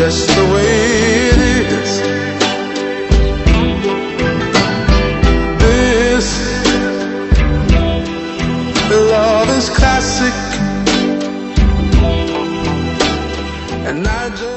just the way it is. This love is classic, and I just